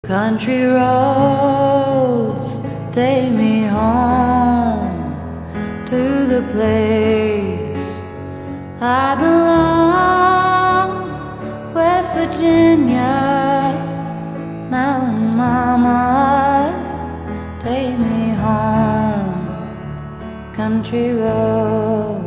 Country roads take me home to the place I belong. West Virginia, Mountain Mama, take me home. Country roads.